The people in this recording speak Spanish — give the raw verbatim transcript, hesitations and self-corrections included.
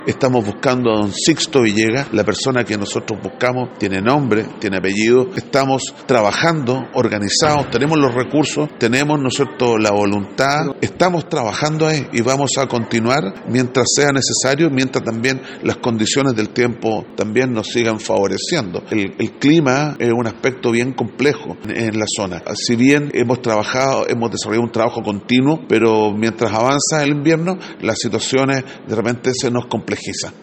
Estamos buscando a don Sixto Villegas, la persona que nosotros buscamos tiene nombre, tiene apellido. Estamos trabajando, organizados, tenemos los recursos, tenemos, ¿no es cierto?, la voluntad. Estamos trabajando ahí y vamos a continuar mientras sea necesario, mientras también las condiciones del tiempo también nos sigan favoreciendo. El, el clima es un aspecto bien complejo en, en la zona. Si bien hemos trabajado, hemos desarrollado un trabajo continuo, pero mientras avanza el invierno, las situaciones de repente se nos complejizan.